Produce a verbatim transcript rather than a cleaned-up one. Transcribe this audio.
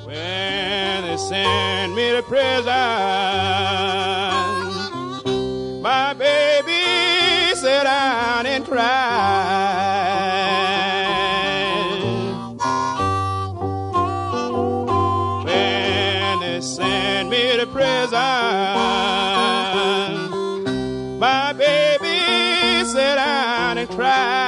When they sent me to prison, my baby sat down and cried. When they sent me to prison, my baby sat down and cried.